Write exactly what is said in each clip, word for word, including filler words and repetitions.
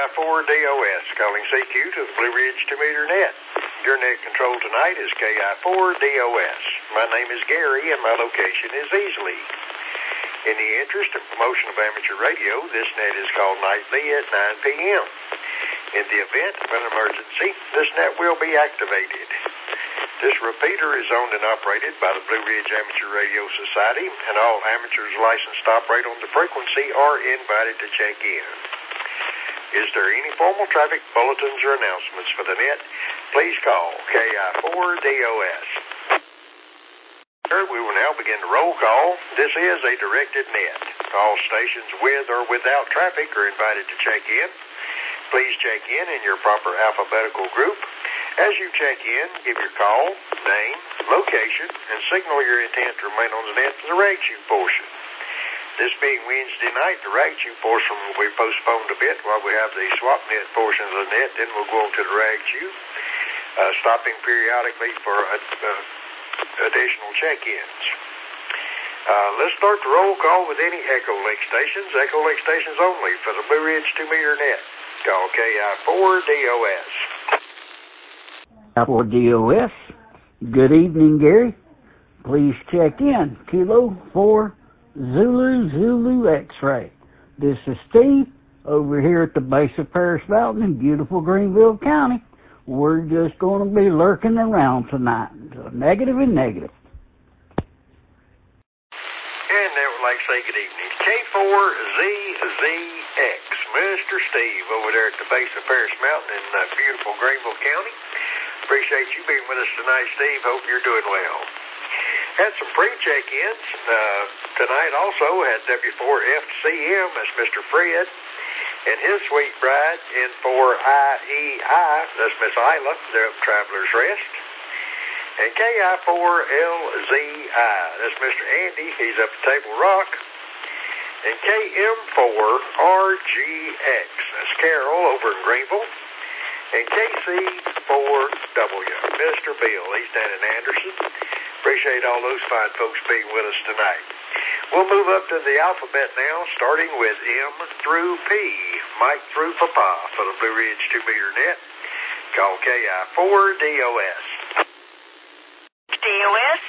four D O S, calling C Q to the Blue Ridge two meter net. Your net control tonight is K I four D O S. My name is Gary, and my location is Easley. In the interest and promotion of amateur radio, this net is called nightly at nine p.m. In the event of an emergency, this net will be activated. This repeater is owned and operated by the Blue Ridge Amateur Radio Society, and all amateurs licensed to operate on the frequency are invited to check in. Is there any formal traffic bulletins or announcements for the net? Please call K I four D O S. We will now begin the roll call. This is a directed net. All stations with or without traffic are invited to check in. Please check in in your proper alphabetical group. As you check in, give your call, name, location, and signal your intent to remain on the net for the rag chew portion. This being Wednesday night, the rag chew portion will be postponed a bit while we have the swap net portion of the net. Then we'll go on to the rag chew, uh, stopping periodically for uh, uh, additional check-ins. Uh, let's start the roll call with any Echo Lake stations. Echo Lake stations only for the Blue Ridge two meter net. Call K I four D O S. four D O S. Good evening, Gary. Please check in. Kilo four Zulu Zulu X-ray. This is Steve over here at the base of Paris Mountain in beautiful Greenville County. We're just going to be lurking around tonight. So negative and negative. And that would like to say good evening. K four Z Z X. Mister Steve over there at the base of Paris Mountain in uh, beautiful Greenville County. Appreciate you being with us tonight, Steve. Hope you're doing well. Had some pre-check-ins. Uh, tonight also had W four F C M. That's Mister Fred and his sweet bride. N four I E I. That's Miss Isla. They're up Traveler's Rest. And K I four L Z I. That's Mister Andy. He's up at Table Rock. And K M four R G X. That's Carol over in Greenville. And K C four W, Mister Bill, he's down in Anderson. Appreciate all those fine folks being with us tonight. We'll move up to the alphabet now, starting with M through P. Mike through Papa for the Blue Ridge two meter net. Call K I four D O S. D O S?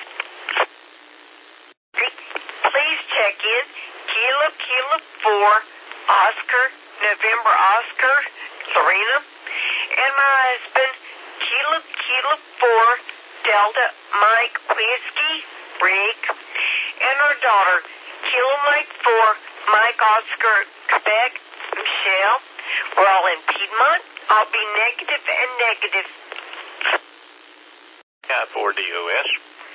Please check in. Kilo Kilo four, Oscar, November Oscar, Lorena. And my husband, Kilo Kilo four, Delta Mike Whiskey, Rick. And our daughter, Kilo Mike four, Mike Oscar, Quebec, Michelle. We're all in Piedmont. I'll be negative and negative. K I four D O S.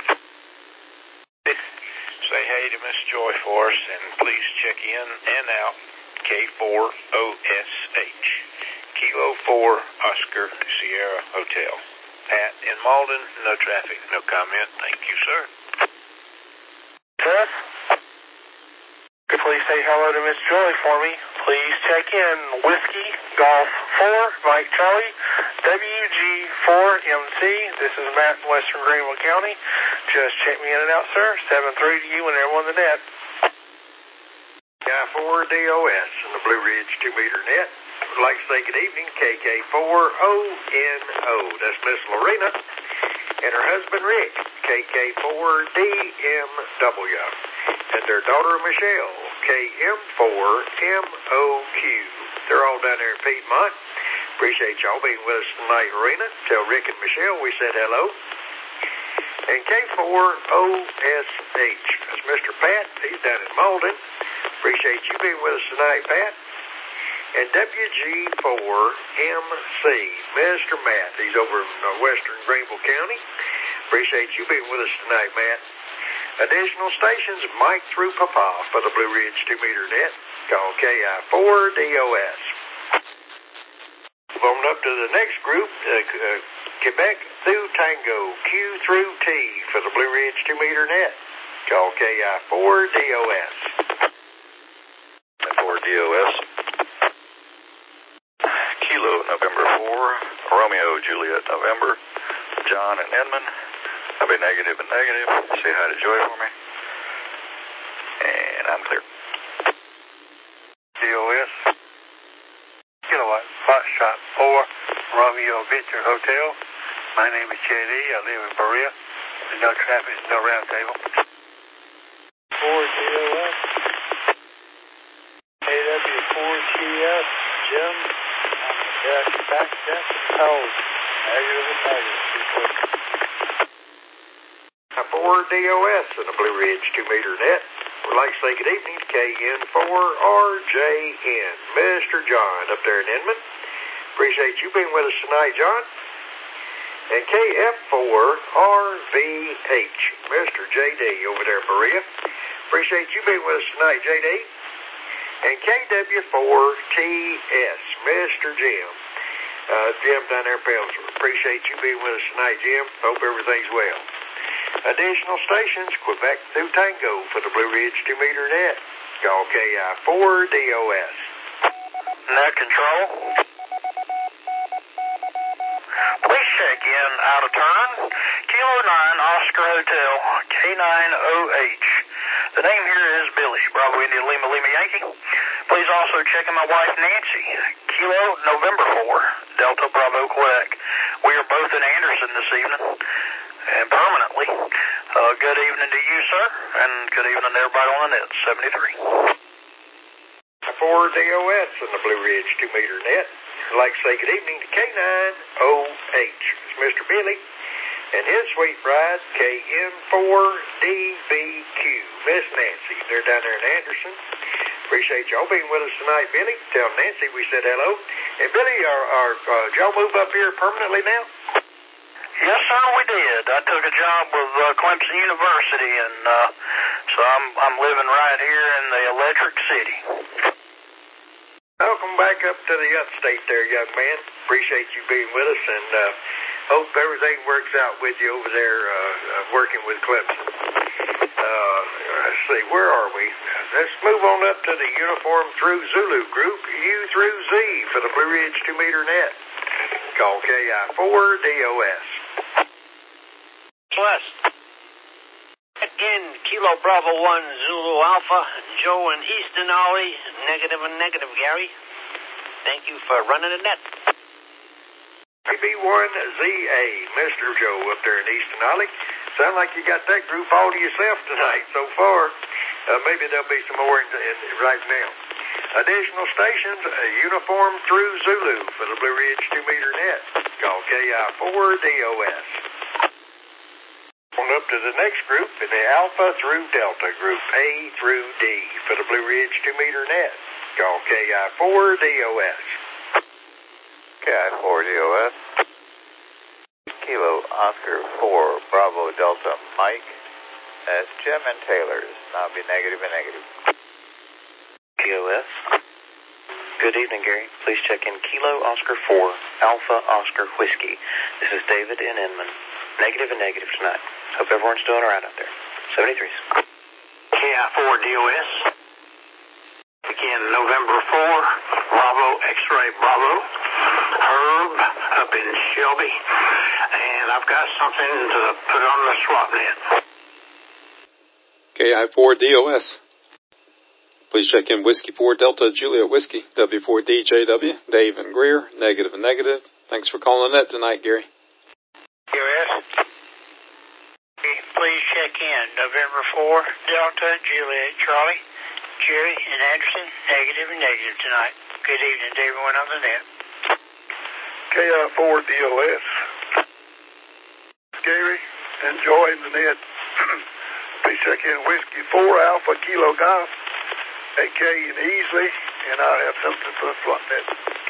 Say hey to Miss Joy for us, and please check in and out K four O S H. Kilo four Oscar Sierra Hotel. Pat in Malden, no traffic, no comment. Thank you, sir. Seth, could please say hello to Miss Joy for me? Please check in. Whiskey Golf four, Mike Charlie, W G four M C. This is Matt in Western Greenville County. Just check me in and out, sir. seven three to you when everyone's in the net. K I four D O S in the Blue Ridge two meter net. Would like to say good evening, K K four O N O. That's Miss Lorena and her husband Rick, K K four D M W, and their daughter Michelle, K M four M O Q. They're all down there in Piedmont. Appreciate y'all being with us tonight, Lorena. Tell Rick and Michelle we said hello. And K four O S H. That's Mister Pat. He's down in Malden. Appreciate you being with us tonight, Pat. And W G four M C, Mister Matt. He's over in uh, Western Greenville County. Appreciate you being with us tonight, Matt. Additional stations, Mike through Papa for the Blue Ridge two meter net. Call K I four D O S. Move on up to the next group, uh, uh, Quebec through Tango, Q through T for the Blue Ridge two meter net. Call K I four D O S. four D O S. Kilo November four, Romeo Juliet November, John and Edmund. I'll be negative and negative. Say hi to Joy for me. And I'm clear. D O S. Kilowatt. four Romeo Victor Hotel. My name is J D. I live in Berea. There's no traffic, no round table. four D O S. A W four T S. Jim. Yes, back, yes, hold. Negative and negative. four D O S in the Blue Ridge two meter net. We'd like to say good evening to K N four R J N. Mister John up there in Inman. Appreciate you being with us tonight, John. And K F four R V H. Mister J D over there in Berea. Appreciate you being with us tonight, J D. And K W four T S. Mister Jim. Uh, Jim down there in Pelzer. Appreciate you being with us tonight, Jim. Hope everything's well. Additional stations, Quebec through Tango for the Blue Ridge two meter net. Call K I four D O S. Net control. Please check in out of turn. Kilo nine Oscar Hotel, K nine O H. The name here is Billy, Bravo India Lima Lima Yankee. Please also check in my wife Nancy, Kilo November four, Delta Bravo Quebec. We are both in Anderson this evening. And permanently. Uh, good evening to you, sir, and good evening to everybody on the net, seventy-three. four D O S in the Blue Ridge two meter net. I'd like to say good evening to K nine O H. It's Mister Billy and his sweet bride, K N four D B Q. Miss Nancy. They're down there in Anderson. Appreciate y'all being with us tonight, Billy. Tell Nancy we said hello. And Billy, are, are, uh, did y'all move up here permanently now? Yes, sir, we did. I took a job with uh, Clemson University, and uh, so I'm I'm living right here in the Electric City. Welcome back up to the upstate there, young man. Appreciate you being with us, and uh, hope everything works out with you over there uh, uh, working with Clemson. Uh, let's see, where are we? Let's move on up to the Uniform Through Zulu group, U through Z for the Blue Ridge two meter net. Call K I four D O S. Plus, again, Kilo Bravo one Zulu Alpha, Joe and Easton Ollie, negative and negative, Gary. Thank you for running the net. A B one Z A, Mister Joe up there in Easton Ollie. Sound like you got that group all to yourself tonight so far. Uh, maybe there'll be some more in, in, right now. Additional stations, uh, Uniform Through Zulu for the Blue Ridge two meter net. Call K I four D O S. On up to the next group in the Alpha through Delta group, A through D for the Blue Ridge two meter net. Call K I four D O S. K I four D O S. Kilo Oscar four Bravo Delta Mike. That's Jim and Taylor's. I'll be negative and negative. K O S. Good evening, Gary. Please check in Kilo Oscar four Alpha Oscar Whiskey. This is David in Inman. Negative and negative tonight. Hope everyone's doing all right out there. seventy-threes. K I four D O S. Again, November four, Bravo X-Ray Bravo. Herb up in Shelby. And I've got something to put on the swap net. K I four D O S. Please check in Whiskey four Delta Juliet Whiskey, W four D J W, Dave and Greer, negative and negative. Thanks for calling the net tonight, Gary. K O S. Please check in November four Delta Juliet Charlie, Jerry and Anderson, negative and negative tonight. Good evening to everyone on the net. K I four D O S. Gary, enjoying the net. Please check in Whiskey four Alpha Kilo Golf, A K and Easley, and I have something for the front net.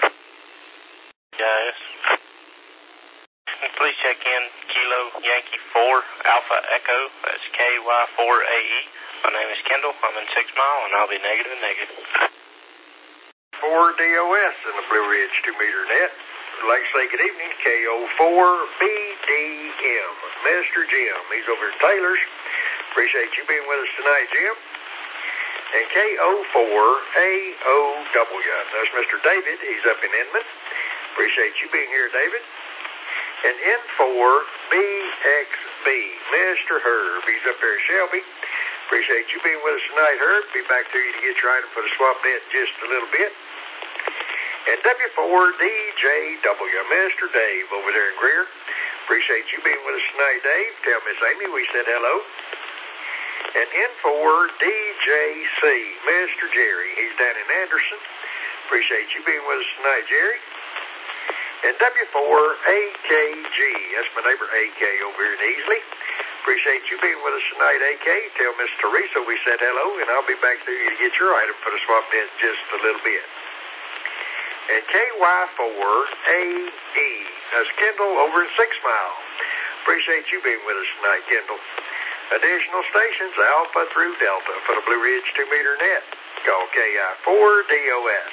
Yes. Please check in Kilo Yankee four Alpha Echo. That's K Y four A E. My name is Kendall. I'm in Six Mile, and I'll be negative and negative. four D O S in the Blue Ridge two meter net. I'd like to say good evening to K O four B D M. Mister Jim, he's over at Taylor's. Appreciate you being with us tonight, Jim. And K O four A O W. That's Mister David. He's up in Inman. Appreciate you being here, David. And N four B X B, Mister Herb. He's up there at Shelby. Appreciate you being with us tonight, Herb. Be back to you to get your item for the swap net in just a little bit. And W four D J W, Mister Dave over there in Greer. Appreciate you being with us tonight, Dave. Tell Miss Amy we said hello. And N four D J C, Mister Jerry. He's down in Anderson. Appreciate you being with us tonight, Jerry. And W four A K G, that's my neighbor A K over here in Easley. Appreciate you being with us tonight, A K. Tell Miss Teresa we said hello, and I'll be back to you to get your item for the swap net in just a little bit. And K Y four A E, that's Kendall over in Six Mile. Appreciate you being with us tonight, Kendall. Additional stations, Alpha through Delta for the Blue Ridge two meter net. Call K I four D O S.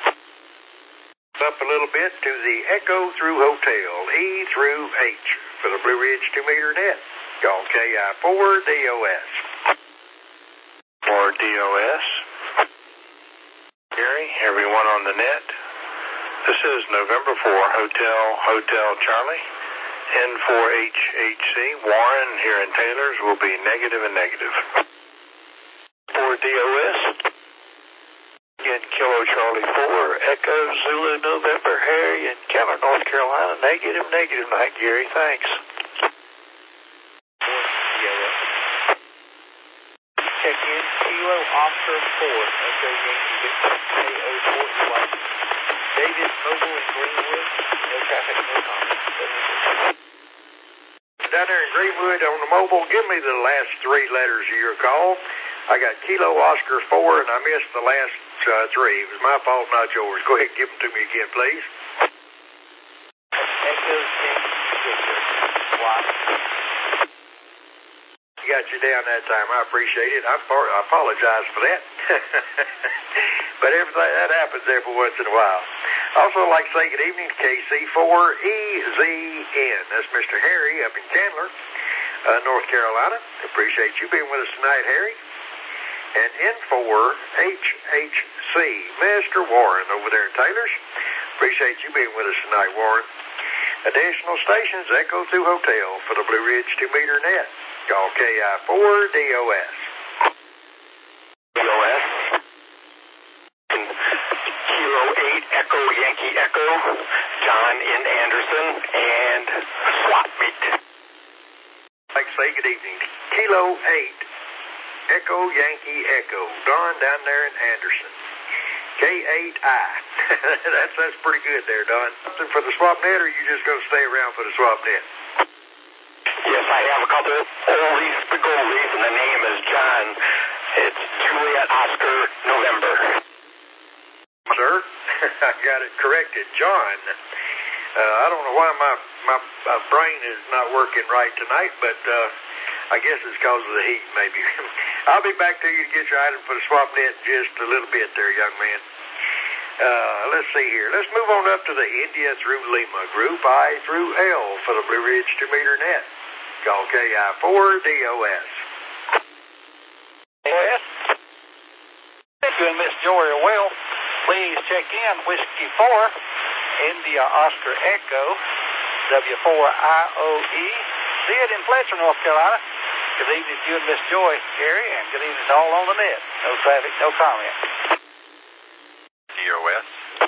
Up a little bit to the Echo through Hotel, E through H for the Blue Ridge two meter net. Call K I four D O S. For D O S. Gary, everyone on the net. This is November four, Hotel, Hotel Charlie. N four H H C, Warren here in Taylor's will be negative and negative. For D O S. Again, Kilo Charlie four, Echo Zulu November, Harry in Keller, North Carolina, negative, negative night, Gary, thanks. Check in, Kilo Oscar four, Echo Yankee Victor, K O forty-one. David Mobile in Greenwood, no traffic, no comments. Down there in Greenwood on the mobile, give me the last three letters of your call. I got Kilo Oscar four, and I missed the last uh, three. It was my fault, not yours. Go ahead and give them to me again, please. Echo Yankee Victor, Y. Got you down that time. I appreciate it. I, I apologize for that. But everything that happens every once in a while. Also, I'd like to say good evening to K C four E Z N. That's Mister Harry up in Chandler, uh, North Carolina. Appreciate you being with us tonight, Harry. And N four H H C, Mister Warren over there in Taylor's. Appreciate you being with us tonight, Warren. Additional stations, Echo through Hotel for the Blue Ridge two meter net. Call K I four D O S. D O S. Kilo eight, Echo Yankee Echo, John in Anderson, and swap meet. I'd like to say good evening to Kilo eight, Echo Yankee Echo, Don down there in Anderson. K eight I. that's, that's pretty good there, Don. Something for the swap net, or are you just going to stay around for the swap net? Yes, I have a couple oldies, big oldies, and the name is John. It's Juliet Oscar November. Sir, I got it corrected. John. Uh, I don't know why my, my my brain is not working right tonight, but uh, I guess it's because of the heat, maybe. I'll be back to you to get your item for the swap net in just a little bit there, young man. Uh, let's see here. Let's move on up to the India through Lima group, I through L for the Blue Ridge two meter net. Call K I four D O S. D O S? You and Miss Jory are well. Please check in Whiskey four, India Oscar Echo, W four I O E. See it in Fletcher, North Carolina. Good evening to you and Miss Joy, Gary, and good evening to all on the net. No traffic, no comment. D O S.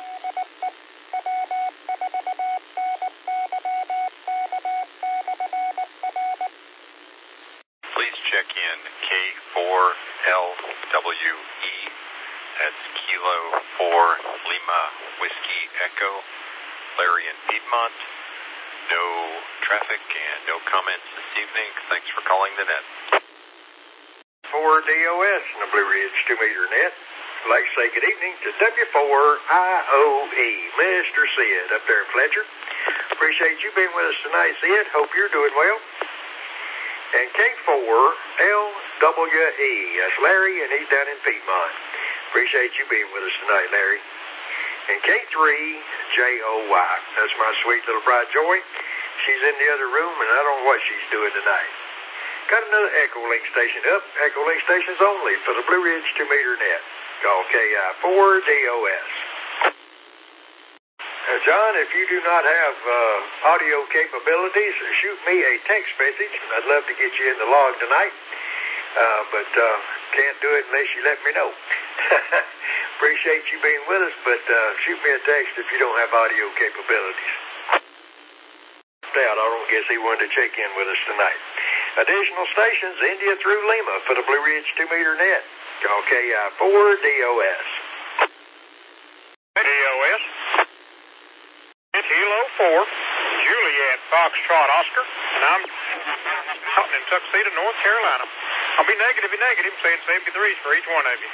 Please check in K four L W E. That's Kilo four Lima Whiskey Echo, Larry in Piedmont. No traffic and no comments this evening. Thanks for calling the net. four D O S in the Blue Ridge two meter net. I'd like to say good evening to W four I O E, Mister Sid up there in Fletcher. Appreciate you being with us tonight, Sid. Hope you're doing well. And K four L W E, that's Larry, and he's down in Piedmont. Appreciate you being with us tonight, Larry. And K three J O Y, that's my sweet little bride, Joy. She's in the other room, and I don't know what she's doing tonight. Got another Echo Link station up. Echo Link stations only for the Blue Ridge two meter net. Call K I four D O S. Now, John, if you do not have uh, audio capabilities, shoot me a text message. I'd love to get you in the log tonight, uh, but uh, can't do it unless you let me know. Appreciate you being with us, but uh, shoot me a text if you don't have audio capabilities. Out, I don't guess he wanted to check in with us tonight. Additional stations, India through Lima for the Blue Ridge two meter net. Call K I four D O S. D O S. Kilo four, Juliet Foxtrot Oscar, and I'm out in Tuxedo, North Carolina. I'll be negative and negative, saying seventy-threes for each one of you.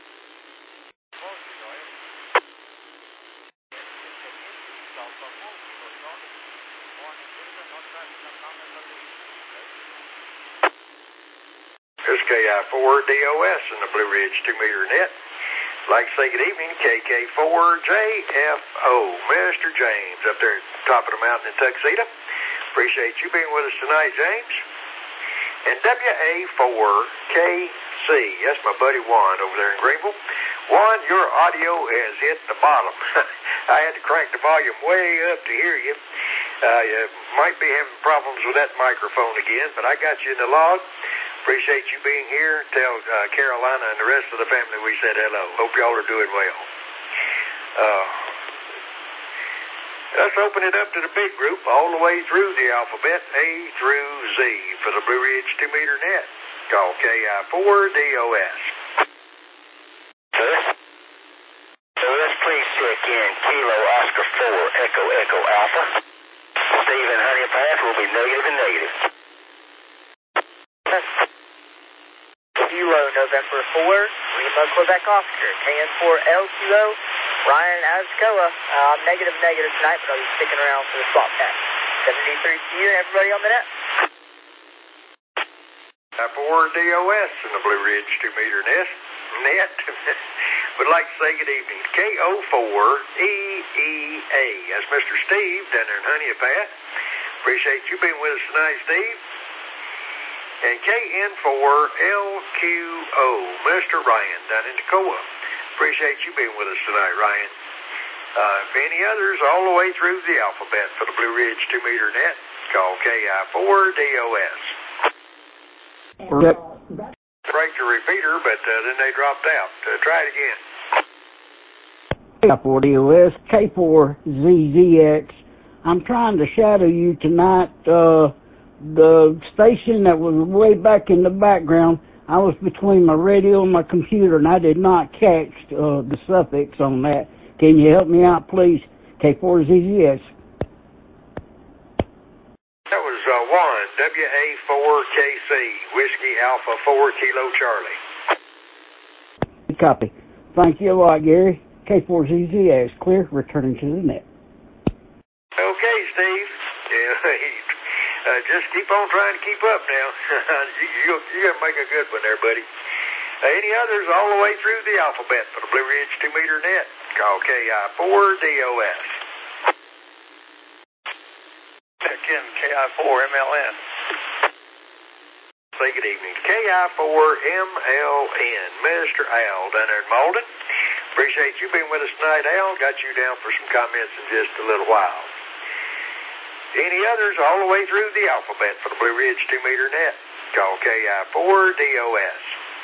This is K I four D O S in the Blue Ridge two meter net. Like to say good evening, K K four J F O, Mister James, up there at the top of the mountain in Tuxedo. Appreciate you being with us tonight, James. And W A four K C, that's my buddy Juan over there in Greenville. Juan, your audio has hit the bottom. I had to crank the volume way up to hear you. Uh, you might be having problems with that microphone again, but I got you in the log. Appreciate you being here. Tell uh, Carolina and the rest of the family we said hello. Hope y'all are doing well. Uh, let's open it up to the big group all the way through the alphabet, A through Z, for the Blue Ridge two meter net. Call K I four D O S. So let's please check in Kilo Oscar four Echo Echo Alpha. Stephen Honey Path will be negative and negative. Kilo November four, Lima Quebec Oscar, K N four L Kilo, Ryan Azcoa. Uh, I'm negative negative tonight, but I'll be sticking around for the swap net. seventy-three to you, everybody on the net. four D O S in the Blue Ridge two meter net. Net. Would like to say good evening. K O four E E A. That's Mister Steve down there in Honeypath. Appreciate you being with us tonight, Steve. And K N four L Q O, Mister Ryan down in Toccoa. Appreciate you being with us tonight, Ryan. Uh, if any others all the way through the alphabet for the Blue Ridge two meter net, call K I four D O S. Yep. Break the repeater, but uh, then they dropped out. Uh, try it again. K I four D O S, K four Z Z X. I'm trying to shadow you tonight. Uh, the station that was way back in the background, I was between my radio and my computer, and I did not catch uh, the suffix on that. Can you help me out, please? K four Z Z X. That was uh, one, W A four K C, Whiskey Alpha four Kilo Charlie. Good copy. Thank you a lot, Gary. K four Z Z X, clear, returning to the net. Okay, Steve. Yeah, uh, just keep on trying to keep up now. you, you, you got to make a good one there, buddy. Uh, any others all the way through the alphabet for the Blue Ridge two meter net? Call K I four D O S. Check in K I four M L N. Say good evening. K I four M L N, Mister Al down there in Malden. Appreciate you being with us tonight, Al. Got you down for some comments in just a little while. Any others all the way through the alphabet for the Blue Ridge two meter net? Call K I four D O S.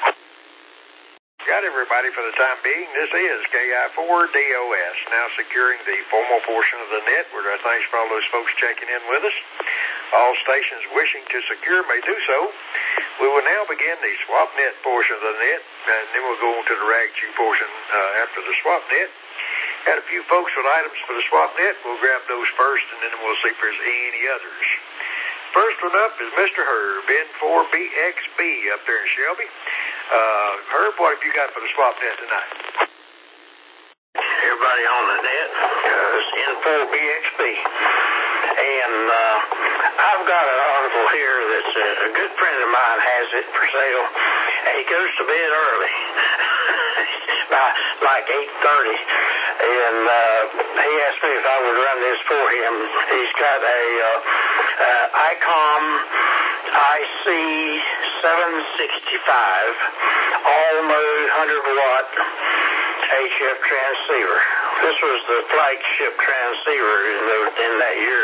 Got everybody for the time being. This is K I four D O S, now securing the formal portion of the net. We're thanks for all those folks checking in with us. All stations wishing to secure may do so. We will now begin the swap net portion of the net, and then we'll go on to the rag chew portion uh, after the swap net. Had a few folks with items for the swap net. We'll grab those first, and then we'll see if there's any others. First one up is Mister Herb, N four B X B up there in Shelby. Uh, Herb, what have you got for the swap net tonight? Everybody on the net, uh, it's N four B X B. And uh, I've got an article here that's a, a good friend of mine has it for sale. And he goes to bed early, by like eight thirty. And uh, he asked me if I would run this for him. He's got a uh, uh, ICOM I C seven sixty-five all-mode one hundred watt H F transceiver. This was the flagship transceiver in, the, in that year.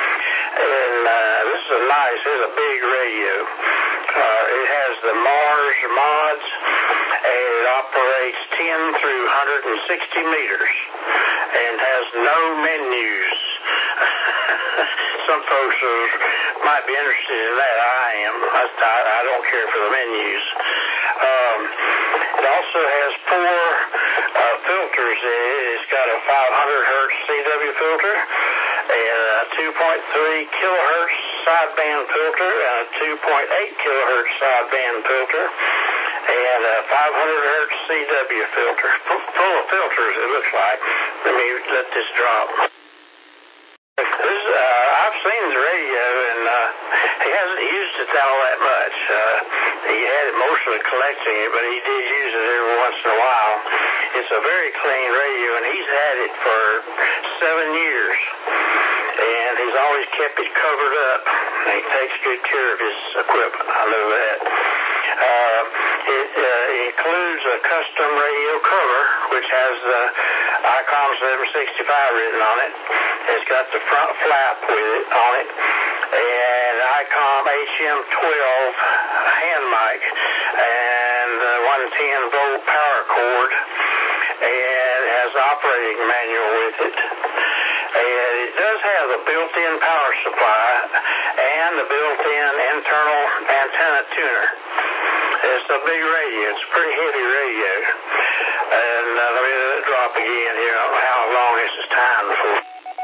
And uh, this is a nice, it's a big radio. Uh, it has the Mars motors or mods, and it operates ten through one hundred sixty meters and has no menus. Some folks are, might be interested in that. I am. I, I don't care for the menus. Um, it also has four uh, filters in it. It's got a five hundred hertz C W filter, and a two point three kilohertz sideband filter, and a two point eight kilohertz sideband filter, and a five hundred hertz C W filter. Full of filters, it looks like. Let me let this drop. This, uh, I've seen the radio, and uh, he hasn't used it all that much. Uh, he had it mostly collecting it, but he did use it every once in a while. It's a very clean radio, and he's had it for seven years. And he's always kept it covered up. He takes good care of his equipment. I know that. Uh, it uh, includes a custom radio cover, which has the ICOM seven sixty-five written on it. It's got the front flap with it on it, and ICOM H M twelve hand mic, and the one ten volt power cord, and has operating manual with it. And it does have a built-in power supply and a built-in internal antenna tuner. It's a big radio. It's a pretty heavy radio. And uh, let me let it drop again here. I don't know how long this is timed for.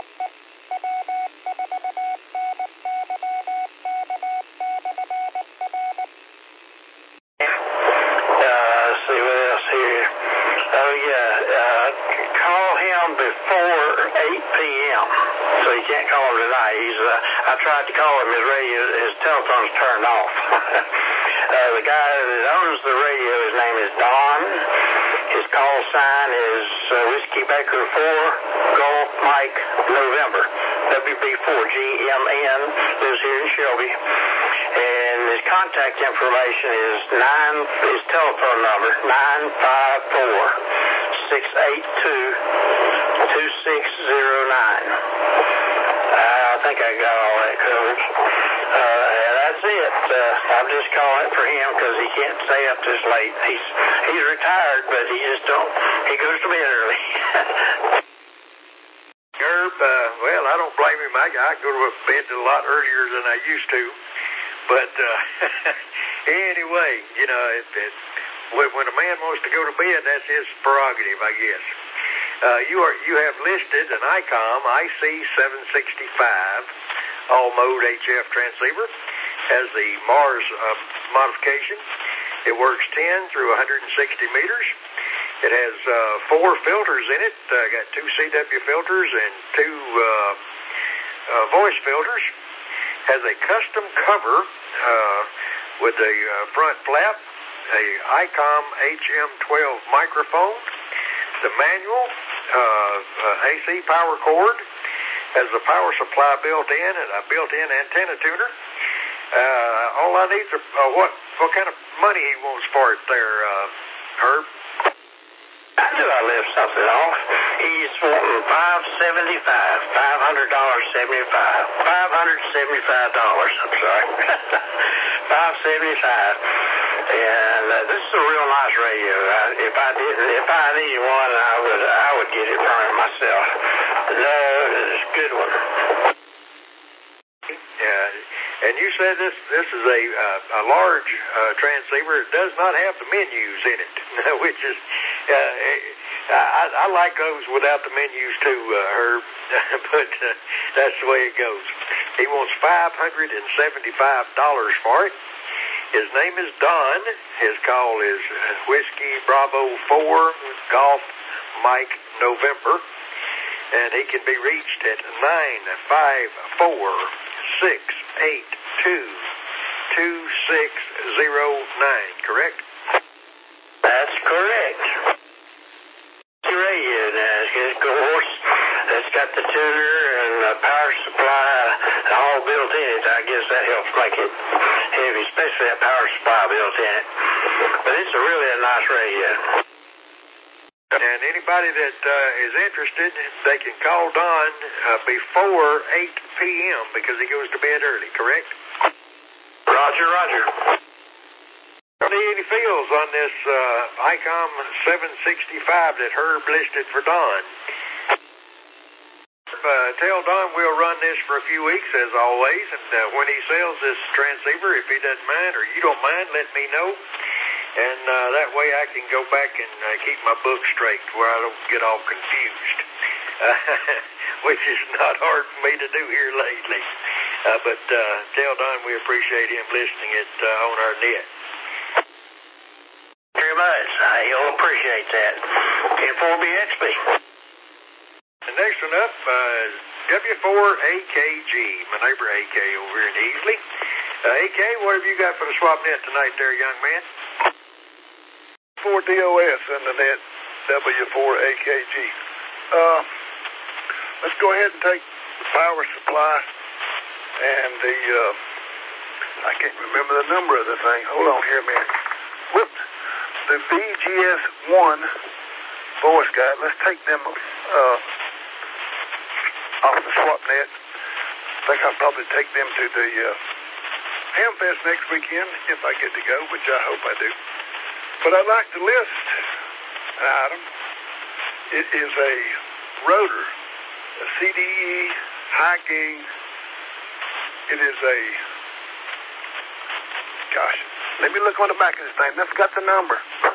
Uh, let's see what else here. Oh, yeah. Uh, call him before eight p.m. So you can't call him tonight. He's. Uh, I tried to call him. His radio, his telephone's turned off. uh, the guy that owns the radio, his name is Don. His call sign is uh, Whiskey Baker four, Golf Mike November. W B four G M N, lives here in Shelby. And his contact information is nine. His telephone number nine five four six eight two two six zero nine. I think I got all that covered. Uh, and that's it. Uh, I'm just calling it for him because he can't stay up this late. He's he's retired, but he just don't. He goes to bed early. Herb, uh, well, I don't blame him. I, I go to bed a lot earlier than I used to. But uh, anyway, you know, it, it, when a man wants to go to bed, that's his prerogative, I guess. Uh, you are you have listed an ICOM I C seven sixty-five all-mode H F transceiver, has the Mars uh, modification. It works ten through one hundred sixty meters. It has uh, four filters in it. Uh, got two C W filters and two uh, uh, voice filters. Has a custom cover uh, with a uh, front flap, a ICOM H M twelve microphone, the manual, uh, uh, A C power cord, has a power supply built in and a built-in antenna tuner. Uh, all I need is uh, what what kind of money he wants for it there, uh, Herb? I knew I left something off. He's wanting five seventy-five, five hundred dollars seventy-five, five hundred seventy-five dollars. I'm sorry, five seventy-five. And uh, this is a real nice radio. I, if I didn't, if I needed one, I would, I would get it from him myself. No, it's a good one. Yeah, and you said this this is a uh, a large uh, transceiver. It does not have the menus in it, which is uh, I, I like those without the menus too, uh, Herb. But uh, that's the way it goes. He wants five hundred and seventy-five dollars for it. His name is Don. His call is Whiskey Bravo four Golf Mike November, and he can be reached at nine five four six eight two two six zero nine. Correct? That's correct. The radio now, of course, it's got the tuner and the power supply all built in it. I guess that helps make it heavy, especially that power supply built in it. But it's a really a nice radio. And anybody that uh, is interested, they can call Don uh, before eight p.m. because he goes to bed early, correct? Roger, roger. anyone need any feels on this uh, ICOM seven sixty-five that Herb listed for Don? Uh, tell Don we'll run this for a few weeks, as always, and uh, when he sells this transceiver, if he doesn't mind or you don't mind, let me know. And uh, that way I can go back and uh, keep my book straight where I don't get all confused, uh, which is not hard for me to do here lately. Uh, but uh, tell Don we appreciate him listening it uh, on our net. Very much. I'll appreciate that. N four B X B. The next one up uh, is W four A K G, my neighbor A K over here in Easley. Uh, A K, what have you got for the swap net tonight there, young man? four D O S in the net, W four A K G. Uh, let's go ahead and take the power supply and the, uh, I can't remember the number of the thing. Hold on here a minute. Whoops. The V G S one voice guide, let's take them uh, off the swap net. I think I'll probably take them to the uh, Hamfest next weekend if I get to go, which I hope I do. But I'd like to list an item. It is a rotor, a C D E high gain. It is a, gosh, let me look on the back of this thing. That's got the number.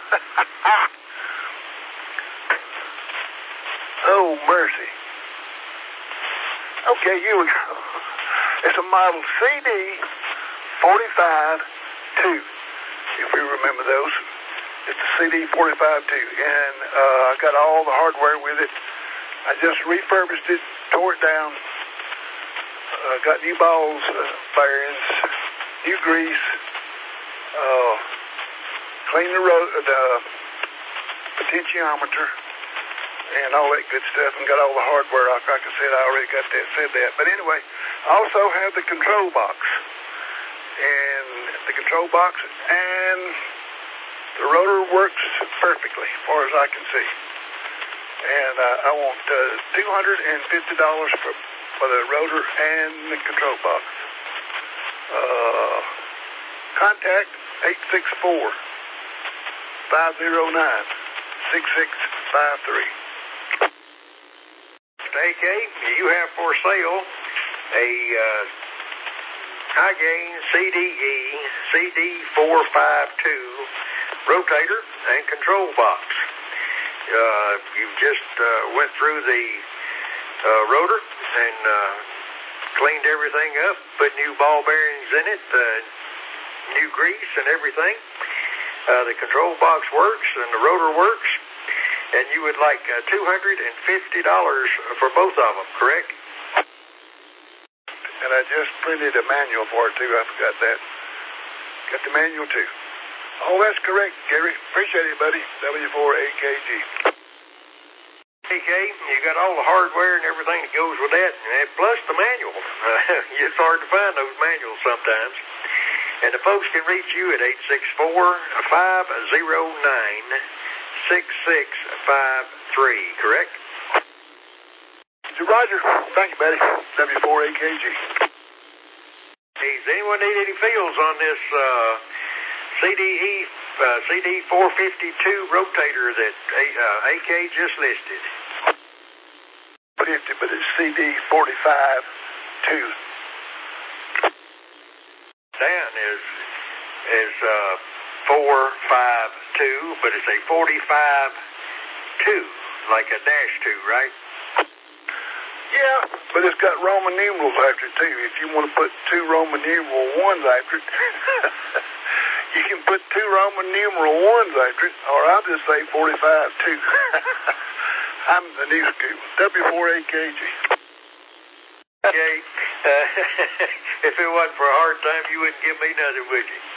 Oh, mercy. Okay, here we go. It's a model C D forty-five two, if we remember those. It's the C D forty-five two, and uh, I got all the hardware with it. I just refurbished it, tore it down, uh, got new balls, uh, bearings, new grease, uh, cleaned the, ro- the potentiometer, and all that good stuff, and got all the hardware off. Like I said, I already got that, said that. But anyway, I also have the control box, and the control box, and the rotor works perfectly, as far as I can see. And uh, I want uh, two hundred fifty dollars for, for the rotor and the control box. Uh, contact eight six four, five oh nine, six six five three. A K, you have for sale a uh, high gain C D E C D four fifty-two rotator and control box. Uh, you just uh, went through the uh, rotor and uh, cleaned everything up, put new ball bearings in it, uh, new grease and everything. Uh, the control box works and the rotor works, and you would like uh, two hundred fifty dollars for both of them, correct? And I just printed a manual for it too. I forgot that. Got the manual too. Oh, that's correct, Gary. Appreciate it, buddy. W four A K G. A K, you got all the hardware and everything that goes with that, and plus the manual. Uh, it's hard to find those manuals sometimes. And the folks can reach you at eight six four, five oh nine, six six five three, correct? Roger. Thank you, buddy. W four A K G. Hey, does anyone need any feels on this uh, C D E, uh, C D four fifty-two rotator that A, uh, A K just listed? fifty, but it's C D forty-five two. Dan is is uh, four five two, but it's a forty-five two, like a dash two, right? Yeah, but it's got Roman numerals after it too. If you want to put two Roman numeral ones after it, you can put two Roman numeral ones after it, or I'll just say forty-five two. I'm the new school. W four A K G. Okay. Uh, if it wasn't for a hard time, you wouldn't give me nothing, would you?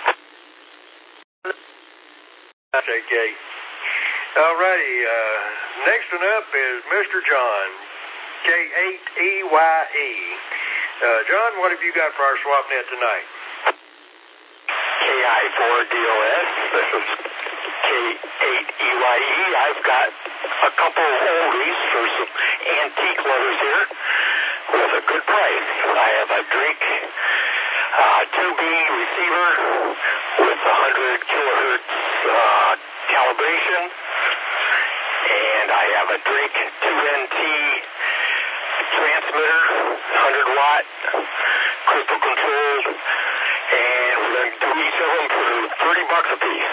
That's okay. All righty. Uh, next one up is Mister John, K eight E Y E. Uh, John, what have you got for our swap net tonight? K I four D O S. This is K eight E Y E. I've got a couple of oldies for some antique letters here with a good price. I have a Drake uh, two B receiver with with one hundred kilohertz uh, calibration. And I have a Drake two N T transmitter, one hundred watt, crystal controlled, and we're going to do each of them for thirty bucks a piece.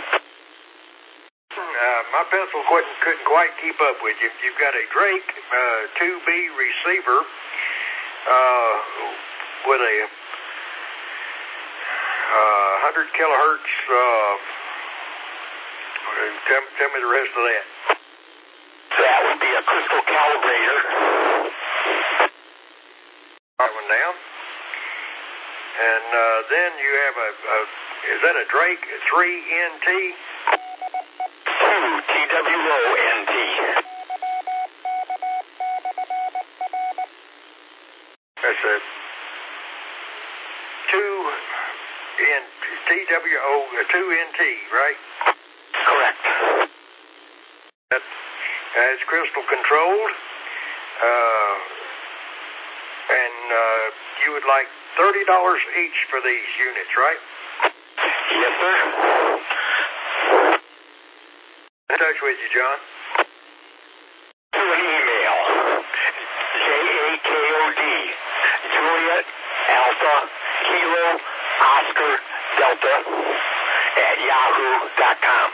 Uh, my pencil couldn't, couldn't quite keep up with you. You've got a Drake uh, two B receiver uh, with a uh, one hundred kilohertz. Uh, tell, tell me the rest of that. That would be a crystal calibrator. That one down. And uh, then you have a, a, is that a Drake three N T? two T W O N T. That's a two N T W O two N T, right? Correct. That, that's crystal controlled. Uh, and uh, you would like thirty dollars each for these units, right? Yes, sir. In touch with you, John. To an email. J A K O D. Juliet Alpha Kilo Oscar Delta at yahoo dot com.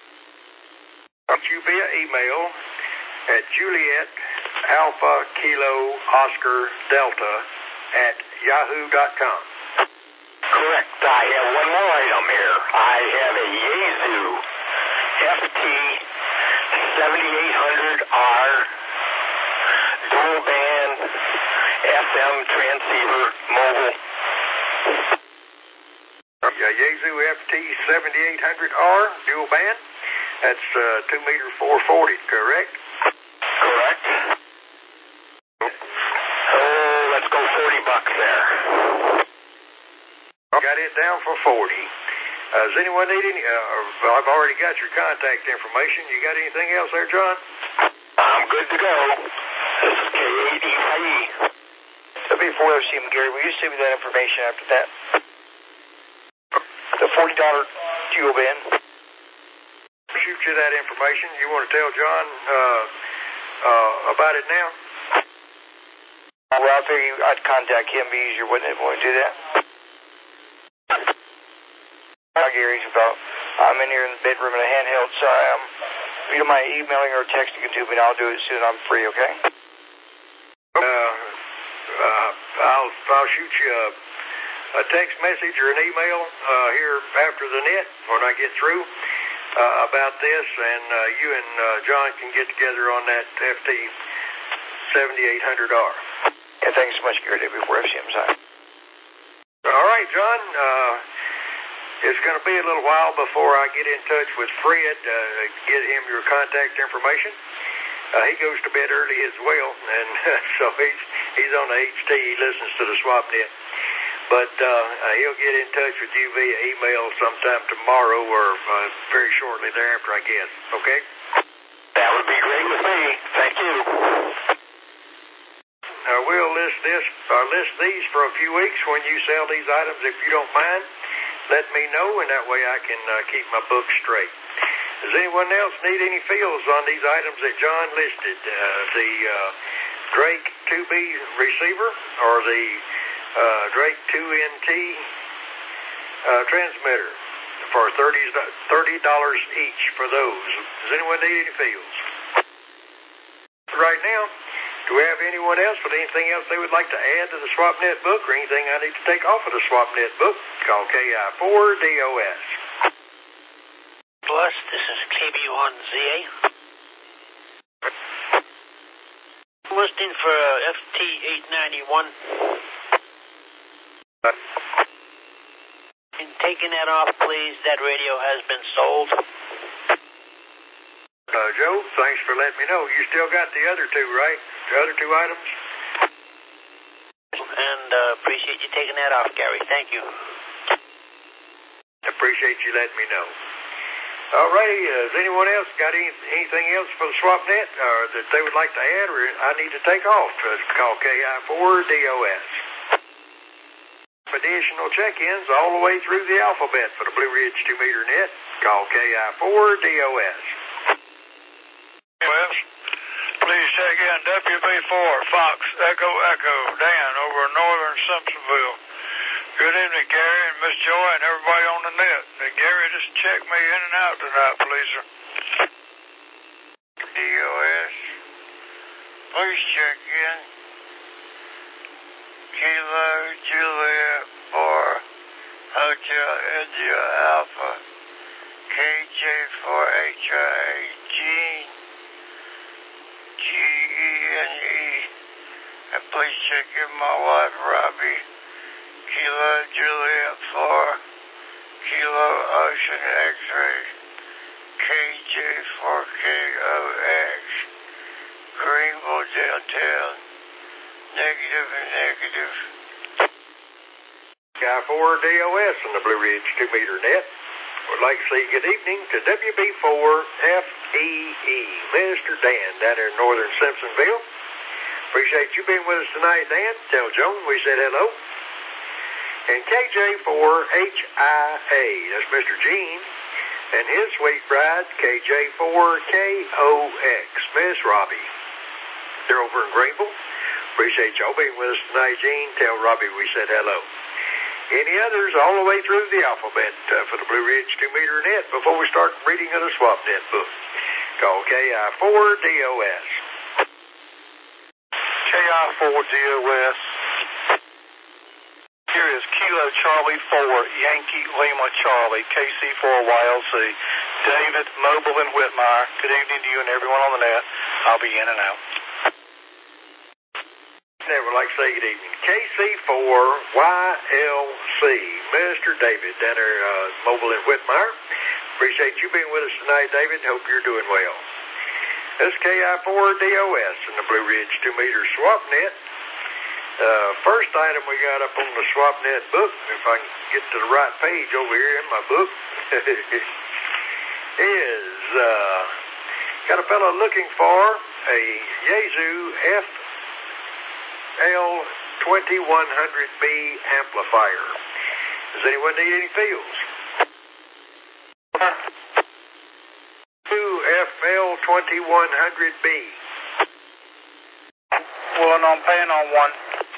You via email at Juliet Alpha Kilo Oscar Delta at yahoo dot com. Correct. I have one more item here. I have a Yaesu F T seventy-eight hundred R dual band F M transceiver mobile. Yeah, Yaesu F T seventy-eight hundred R dual band. That's uh, two meter four forty, correct? Correct. Oh, let's go forty bucks there. Got it down for forty. Uh, does anyone need any? Uh, I've already got your contact information. You got anything else there, John? I'm good to go. This is K A D Y E. W four F C, Gary, will you send me that information after that? The forty dollar dual band. Shoot you that information. You want to tell John uh, uh, about it now? Well, I figure I'd contact him. Be easier, wouldn't it? Want to do that? Hi, Gary's about. I'm in here in the bedroom in a handheld, so um, if you don't mind emailing or texting it to me, and I'll do it as soon as I'm free. Okay? Uh, uh, I'll I'll shoot you a, a text message or an email uh, here after the net when I get through. Uh, about this, and uh, you and uh, John can get together on that F T seventy-eight hundred R. Yeah, thanks so much, Gary, before F C M side. All right, John. Uh, it's going to be a little while before I get in touch with Fred, uh, get him your contact information. Uh, he goes to bed early as well, and uh, so he's he's on the H T. He listens to the SwapNet. But uh, uh, he'll get in touch with you via email sometime tomorrow or uh, very shortly thereafter, I guess. Okay? That would be great with me. Thank you. Uh, we'll list this, uh, list these for a few weeks when you sell these items, if you don't mind. Let me know, and that way I can uh, keep my books straight. Does anyone else need any feels on these items that John listed? Uh, the uh, Drake two B receiver or the Uh, Drake two N T uh, transmitter for thirty dollars each for those. Does anyone need any feels? Right now, do we have anyone else with anything else they would like to add to the SwapNet book or anything I need to take off of the SwapNet book? Call K I four D O S. Plus, this is K B one Z A. Listing for uh, F T eight ninety-one. And taking that off, please. That radio has been sold. Uh, Joe, thanks for letting me know. You still got the other two, right? The other two items? And uh, appreciate you taking that off, Gary. Thank you. Appreciate you letting me know. All righty. Uh, has anyone else got any, anything else for the SwapNet uh, that they would like to add or I need to take off? Uh, call K I four D O S. additional check-ins all the way through the alphabet for the Blue Ridge two meter net. Call K I four D O S. West, please check in W B four Fox Echo Echo Dan over in northern Simpsonville. Good evening, Gary and Miss Joy and everybody on the net. And Gary, just check me in and out tonight, please, sir. D O S, please check in. Kilo Juliet four Hotel India Alpha K J four H I A Gene G E N E, and please check in my wife Robbie. Kilo Juliet four Kilo Ocean X-ray K J four K O X Greenville downtown. Negative and negative. K I four D O S in the Blue Ridge two meter net. Would like to say good evening to W B four F E E, Mister Dan down there in northern Simpsonville. Appreciate you being with us tonight, Dan. Tell Joan we said hello. And K J four H I A, that's Mister Gene, and his sweet bride, K J four K O X, Miss Robbie. They're over in Greenville. Appreciate y'all being with us tonight, Gene. Tell Robbie we said hello. Any others all the way through the alphabet uh, for the Blue Ridge two meter net before we start reading of the SwapNet book? Call K I four D O S. K I four D O S. Here is Kilo Charlie four Yankee Lima Charlie K C four Y L C. David, Mobile, and Whitmire. Good evening to you and everyone on the net. I'll be in and out. I would like to say good evening. K C four Y L C, Mister David, down there, uh, Mobile and Whitmire. Appreciate you being with us tonight, David. Hope you're doing well. This is K I four D O S in the Blue Ridge two meter SwapNet. Uh, first item we got up on the SwapNet book, if I can get to the right page over here in my book, is uh, got a fellow looking for a Yaesu F L twenty-one hundred B amplifier. Does anyone need any fields? Two F L twenty-one hundred B. Well, I'm paying on one.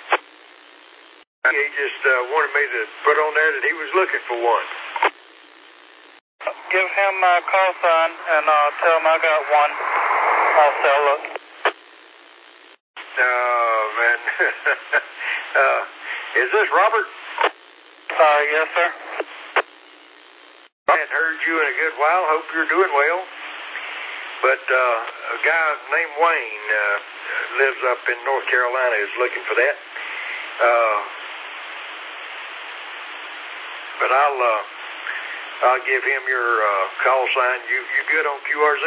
He just uh, wanted me to put on there that he was looking for one. Give him my call sign and uh, tell him I got one. I'll sell it. Oh, man. uh, is this Robert? Uh, yes, sir. I hadn't heard you in a good while. Hope you're doing well. But uh, a guy named Wayne uh, lives up in North Carolina is looking for that. Uh, but I'll uh, I'll give him your uh, call sign. You you good on Q R Z?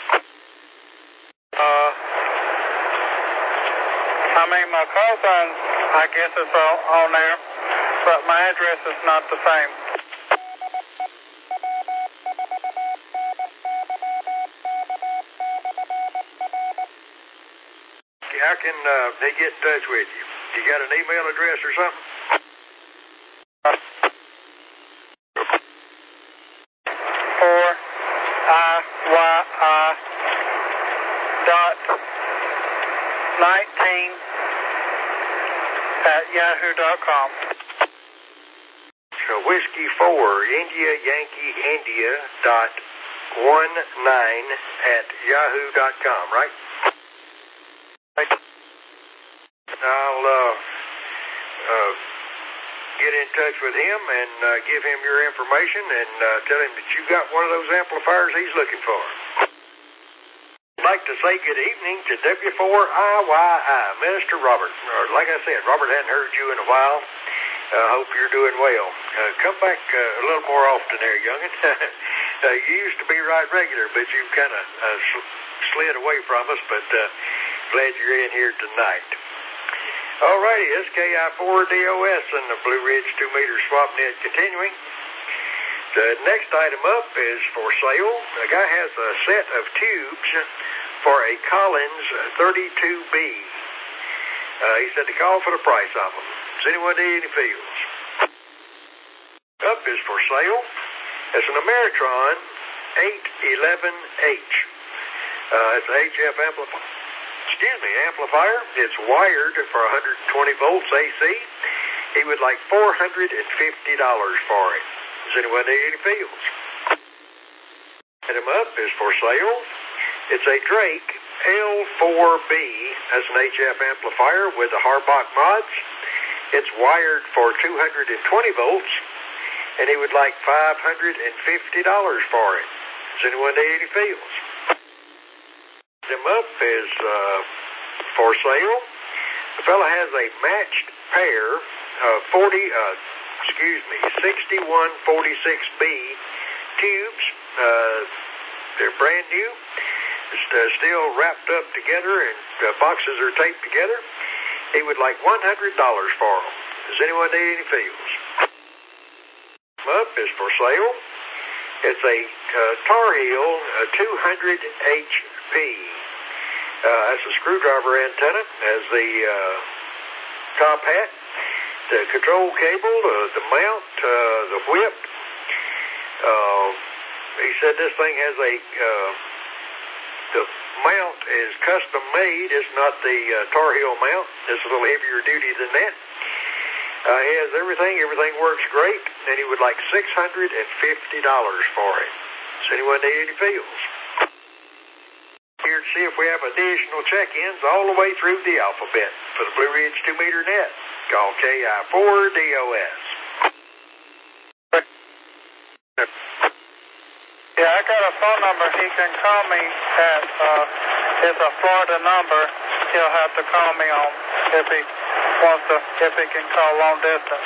Uh, I mean my call sign, I guess it's all on there, but my address is not the same. How can uh, they get in touch with you? You got an email address or something? Four I Y I dot nineteen at yahoo dot com. So whiskey four India Yankee India dot one nine at yahoo dot com, right? I'll uh, uh, get in touch with him and uh, give him your information and uh, tell him that you got one of those amplifiers he's looking for. I'd like to say good evening to W four I Y I, Mister Robert. Or like I said, Robert hadn't heard you in a while. I uh, hope you're doing well. Uh, come back uh, a little more often there, youngin. uh, you used to be right regular, but you kind of uh, sl- slid away from us, but uh, glad you're in here tonight. All righty, this is K I four D O S and the Blue Ridge two meter SwapNet continuing. The next item up is for sale. The guy has a set of tubes for a Collins thirty-two B. Uh, he said to call for the price of them. Does anyone need any fields? up is for sale. It's an Ameritron eight eleven H. Uh, it's an H F amplifier. Excuse me, amplifier. It's wired for one hundred twenty volts A C. He would like four hundred fifty dollars for it. Does anyone need any fields? Item up is for sale. It's a Drake L four B. That's an H F amplifier with the Harbach mods. It's wired for two hundred twenty volts, and he would like five hundred fifty dollars for it. Does anyone need any fields? Item up is uh, for sale. The fella has a matched pair of forty, uh, excuse me, sixty-one forty-six B tubes. Uh, they're brand new. It's uh, still wrapped up together, and uh, boxes are taped together. He would like one hundred dollars for them. Does anyone need any fields? Up is for sale. It's a uh, Tar Heel uh, two hundred H P. Uh, that's a screwdriver antenna as the uh, top hat, the control cable, uh, the mount, uh, the whip. Uh, he said this thing has a, uh, the mount is custom made. It's not the uh, Tar Heel mount. It's a little heavier duty than that. Uh, he has everything. Everything works great, and he would like six hundred fifty dollars for it. Does anyone need any fields? Here to see if we have additional check-ins all the way through the alphabet for the Blue Ridge two meter net. Call K I four D O S. Yeah, I got a phone number. He can call me at, uh, it's a Florida number. He'll have to call me on if he wants to, if he can call long distance.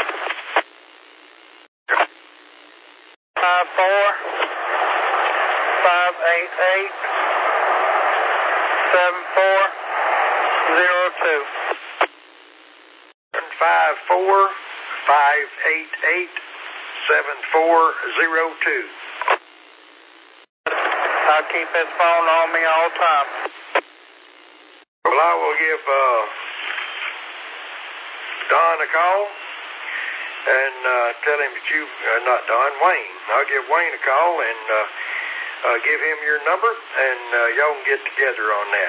Five four five eight eight seven four zero two. Five four five eight eight seven four zero two. I'll keep his phone on me all the time. Well, I will give uh, Don a call and uh, tell him that you, uh, not Don, Wayne. I'll give Wayne a call and uh, uh, give him your number, and uh, y'all can get together on that.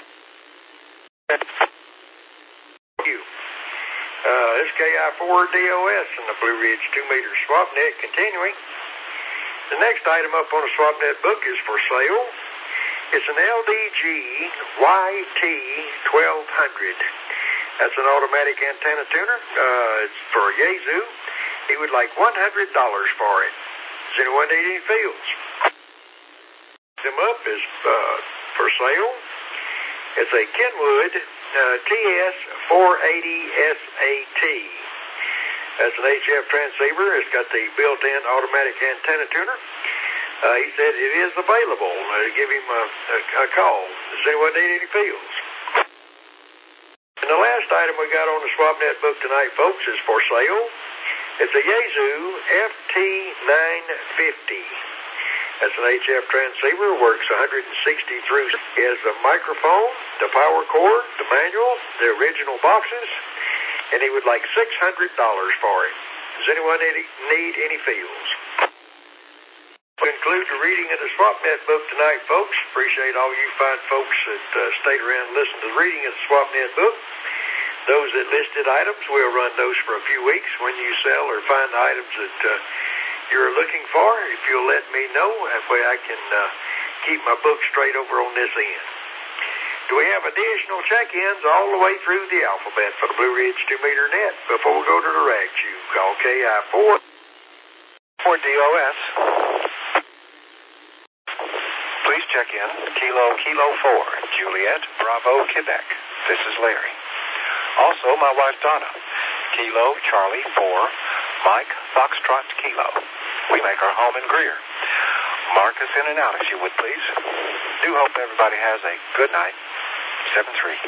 Thank you. Uh, this is K I four D O S and the Blue Ridge two meter swap net continuing. The next item up on the SwapNet book is for sale. It's an L D G Y T twelve hundred. That's an automatic antenna tuner. Uh, it's for Yaesu. He would like one hundred dollars for it. Does anyone need any fields? Them up is uh, for sale. It's a Kenwood uh, T S four eighty S A T. That's an H F transceiver. It's got the built-in automatic antenna tuner. Uh, he said it is available. Uh, give him a, a, a call. Does anyone need any fields? And the last item we got on the SwapNet book tonight, folks, is for sale. It's a Yaesu F T nine fifty. That's an H F transceiver. Works one hundred sixty through. It has the microphone, the power cord, the manual, the original boxes, and he would like six hundred dollars for it. Does anyone need, need any fields? We conclude the reading of the SwapNet book tonight, folks. Appreciate all you fine folks that uh, stayed around and listened to the reading of the SwapNet book. Those that listed items, we'll run those for a few weeks. When you sell or find the items that uh, you're looking for, if you'll let me know, that way I can uh, keep my book straight over on this end. Do we have additional check-ins all the way through the alphabet for the Blue Ridge two meter net before we go to the rag chew? Call K I four for D O S. Please check in Kilo Kilo four, Juliet, Bravo, Quebec. This is Larry. Also, my wife Donna. Kilo Charlie four, Mike Foxtrot Kilo. We make our home in Greer. Mark us in and out if you would, please. Do hope everybody has a good night. seven three.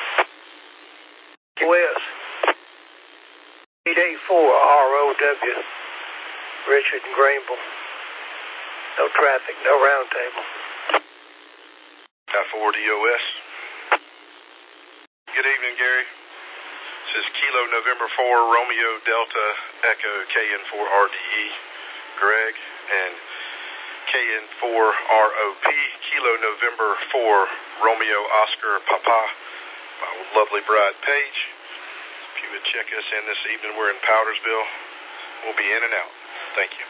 West. eight eight four R O W. Richard and Greenville. No traffic, no round table. I four D O S. Good evening, Gary. This is Kilo November four, Romeo Delta Echo K N four R D E, Greg, and K N four R O P, Kilo November four, Romeo Oscar Papa, my lovely bride Paige. If you would check us in this evening, we're in Powdersville. We'll be in and out. Thank you.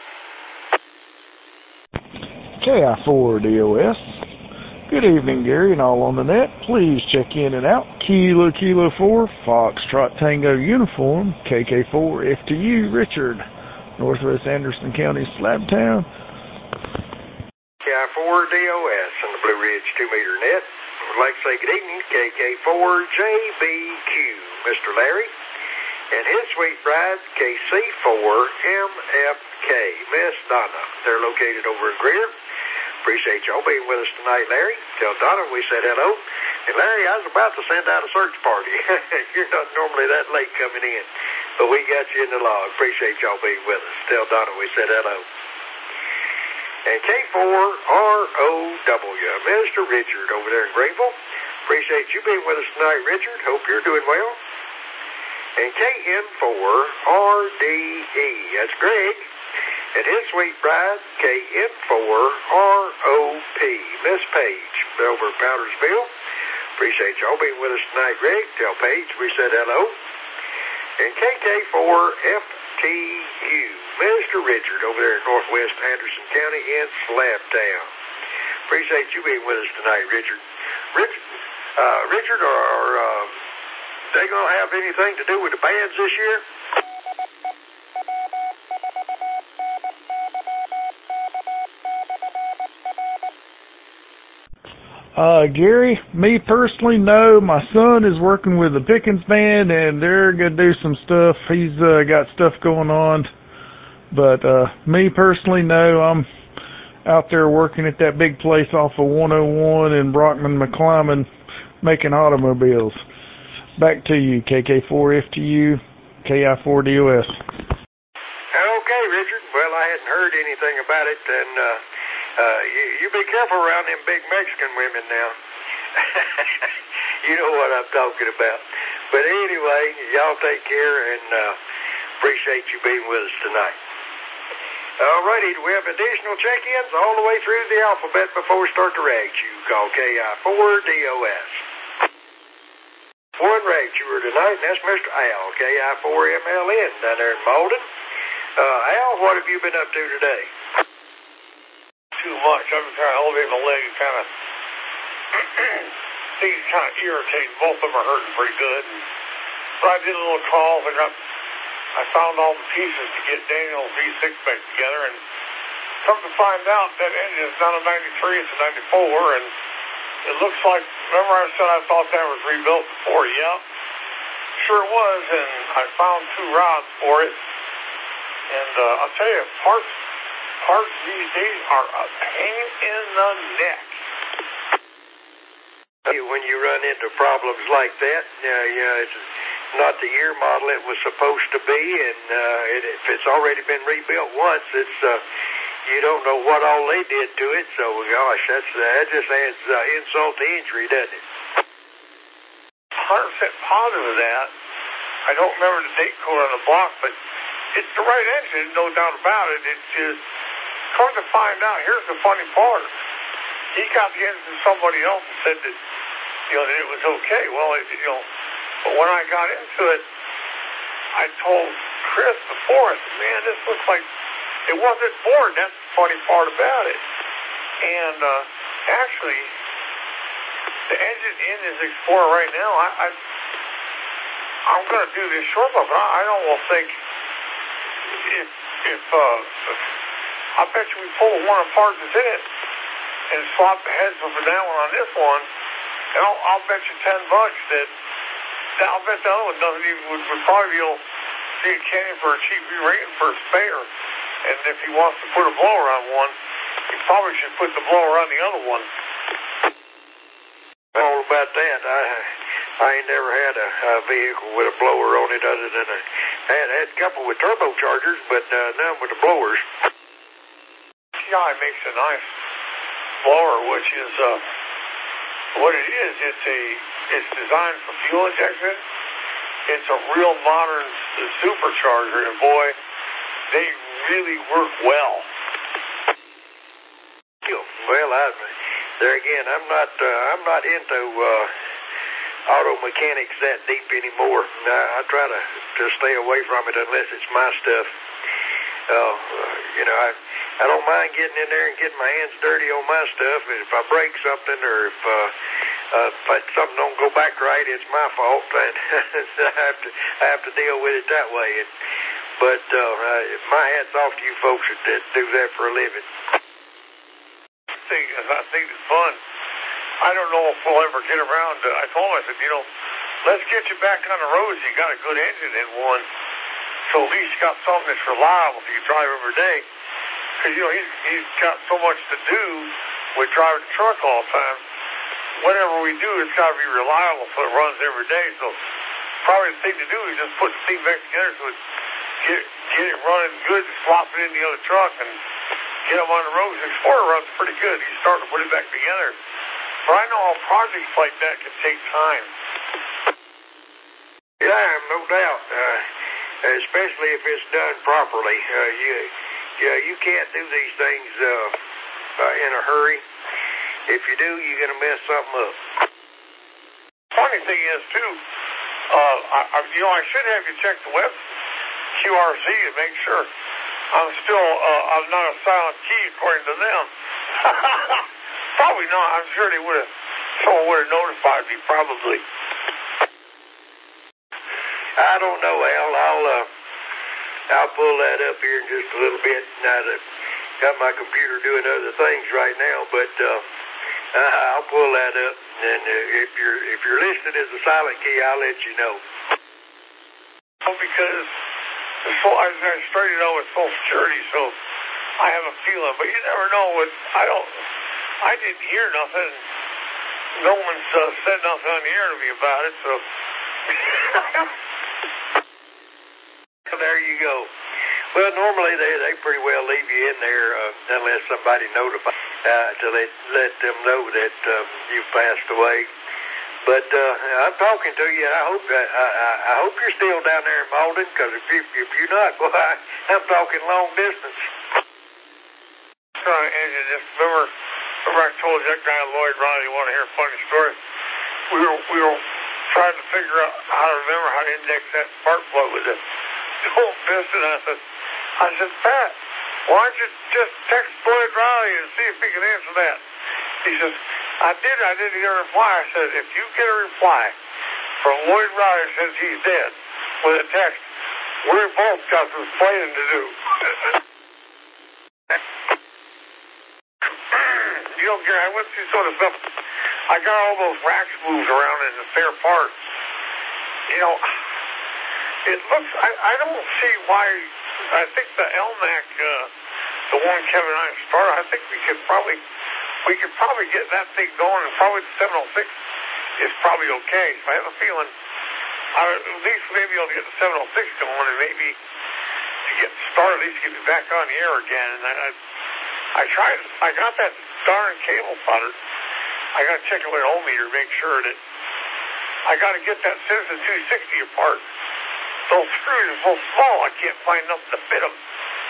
K I four D O S. Good evening, Gary, and all on the net. Please check in and out. Kilo Kilo four, Foxtrot Tango Uniform, K K four F T U, Richard, Northwest Anderson County, Slabtown. K I four D O S on the Blue Ridge two meter net. I'd like to say good evening, K K four J B Q, Mister Larry, and his sweet bride, K C four M F K, Miss Donna. They're located over in Greer. Appreciate y'all being with us tonight, Larry. Tell Donna we said hello. And Larry, I was about to send out a search party. You're not normally that late coming in, but we got you in the log. Appreciate y'all being with us. Tell Donna we said hello. And K four R O W, Mister Richard over there in Greenville. Appreciate you being with us tonight, Richard. Hope you're doing well. And K N four R D E, that's Greg. And his sweet bride, K N four R O P, Miss Paige, over in Powdersville. Appreciate y'all being with us tonight, Greg. Tell Paige we said hello. And K K four F T U, Mister Richard, over there in Northwest Anderson County in Slabtown. Appreciate you being with us tonight, Richard. Richard, uh, Richard, are, are uh, they going to have anything to do with the bands this year? Uh, Gary, me personally, no. My son is working with the Pickens Band, and they're going to do some stuff. He's uh, got stuff going on. But uh, me personally, no. I'm out there working at that big place off of one oh one in Brockman McClyman making automobiles. Back to you, K K four F T U, K I four D O S. Okay, Richard. Well, I hadn't heard anything about it, and uh, uh, you, you be careful around them big Mexican women now. You know what I'm talking about. But anyway, y'all take care, and uh, appreciate you being with us tonight. All righty, do we have additional check-ins all the way through the alphabet before we start the rags? You call K I four D O S. One rag tour tonight, and that's Mister Al, K I four M L N, down there in Malden. Uh, Al, what have you been up to today? Too much. I've been trying to elevate my leg and kind of, things kind of irritating. Both of them are hurting pretty good. And, but I did a little call, and I, I found all the pieces to get Daniel's V six back together, and come to find out that engine is not a ninety-three, it's a ninety-four, and it looks like, remember I said I thought that was rebuilt before? Yep, sure it was, and I found two rods for it. And uh, I'll tell you, parts, parts these days are a pain in the neck. When you run into problems like that, uh, yeah, it's not the year model it was supposed to be, and uh, it, if it's already been rebuilt once, it's uh, you don't know what all they did to it. So, gosh, that's uh, that just adds uh, insult to injury, doesn't it? one hundred percent positive of that. I don't remember the date code on the block, but it's the right engine, no doubt about it. It's just, come to find out, here's the funny part. He got the engine from somebody else and said that, you know, that it was okay. Well, it, you know, but when I got into it, I told Chris before, I said, man, this looks like it wasn't bored. That's the funny part about it. And uh, actually, the engine in his Explorer right now, I, I, I'm going to do this short one, but I, I almost think if, if, uh, if, I bet you we pull one apart that's in it and swap the heads over that one on this one, and I'll, I'll bet you ten bucks that, that I'll bet the other one doesn't even, would, would probably be able to see a canyon for a cheap rating for a spare. And if he wants to put a blower on one, he probably should put the blower on the other one. All about that. I I ain't never had a, a vehicle with a blower on it other than a had had a couple with turbochargers, but uh, none with the blowers. T I makes a nice blower, which is uh, what it is. It's a it's designed for fuel injection, it's a real modern supercharger, and boy, they really work well. Well, I, there again, I'm not, uh, I'm not into uh, auto mechanics that deep anymore. I, I try to, to stay away from it unless it's my stuff. Uh, you know, I, I don't mind getting in there and getting my hands dirty on my stuff. And if I break something or if, uh, uh, if something don't go back right, it's my fault, and I have to, I have to deal with it that way. And, but uh, I, my hat's off to you folks that, that do that for a living. I think, I think it's fun. I don't know if we'll ever get around to, I told him, I said, you know, let's get you back on the road. You got a good engine in one, so at least you got something that's reliable so you drive every day. Because, you know, he's, he's got so much to do with driving the truck all the time. Whatever we do, it's got to be reliable so it runs every day. So probably the thing to do is just put the thing back together so it get, get it running good, swap it in the other truck, and get them on the road. The Explorer runs pretty good. You start to put it back together. But I know how projects like that can take time. Yeah, no doubt. Uh, especially if it's done properly. Uh, you, yeah, you can't do these things uh, uh, in a hurry. If you do, you're going to mess something up. Funny thing is, too, uh, I, I, you know, I should have you check the web Q R Z and make sure I'm still, uh, I'm not a silent key according to them. Probably not. I'm sure they would have, someone would have notified me, probably. I don't know, Al. I'll, uh, I'll pull that up here in just a little bit. Now that I've got my computer doing other things right now, but uh, I'll pull that up. And uh, if you're if you're listed as a silent key, I'll let you know. Well, because so I, I started out with Social Security, so I have a feeling. But you never know. What I don't. I didn't hear nothing. No one's uh, said nothing on the air to me about it. So. There you go. Well, normally they they pretty well leave you in there uh, unless somebody notifies uh, to let let them know that uh, you've passed away. But uh, I'm talking to you. I hope I, I, I hope you're still down there in Malden, because if you if you're not, boy, I, I'm talking long distance. Sorry, and just remember, remember I told you that guy Lloyd Riley. You want to hear a funny story? We were we were trying to figure out how to remember how to index that spark plug with it. Old piston. I said, I said, Pat, why don't you just text Lloyd Riley and see if he can answer that? He says, I did. I didn't get a reply. I said, if you get a reply from Lloyd Riley since he's dead with a text, we both got some explaining to do. You know, Gary, I went through sort of stuff. I got all those racks moved around in the spare parts. You know, it looks, I, I don't see why, I think the L M A C, uh, the one Kevin and I started, I think we could probably, we could probably get that thing going, and probably the seven oh six is probably okay. So I have a feeling, I, at least maybe I'll get the seven oh six going, and maybe to get started, at least get me back on the air again. And I, I, I tried, I got that darn cable soldered. I got to check it with an ohm meter to make sure that I got to get that Citizen two sixty apart. Those screws are so small, I can't find nothing to fit them.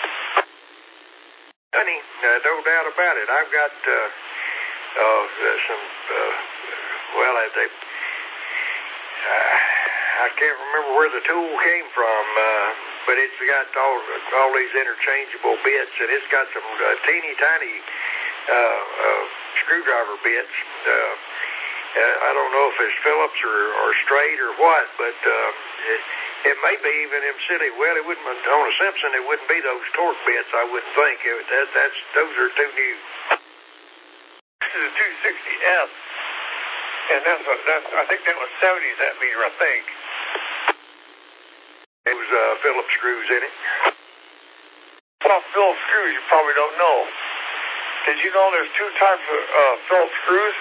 Honey, uh, no doubt about it. I've got uh, uh, some, uh, well, I, they, uh, I can't remember where the tool came from, uh, but it's got all, all these interchangeable bits, and it's got some uh, teeny tiny uh, uh, screwdriver bits. Uh, uh, I don't know if it's Phillips or, or straight or what, but uh, it, it may be even them silly. Well, it wouldn't on a Simpson. It wouldn't be those torque bits. I wouldn't think. It, that, that's those are too new. This is a two sixty F, and that's a, that's I think that was seventies. That meter, I think. It was uh, Phillips screws in it. Well, Phillips screws, you probably don't know. Did you know there's two types of uh, Phillips screws?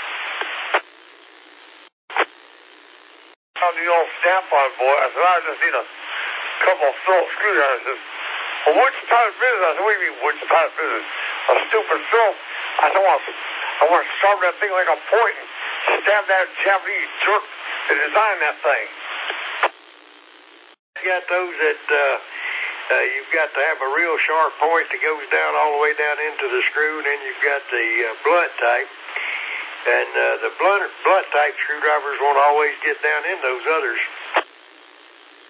The old snap-on boy. I said, I just need a couple of Phillips screwdrivers. I said, well, which type of business? I said, what do you mean, which type of business? A stupid Phillips. I said, well, I want to sharpen that thing like a point and stab that Japanese jerk to design that thing. got those that uh, uh, you've got to have a real sharp point that goes down all the way down into the screw, and then you've got the uh, blunt type. And uh, the blunt, blunt type screwdrivers won't always get down in those others.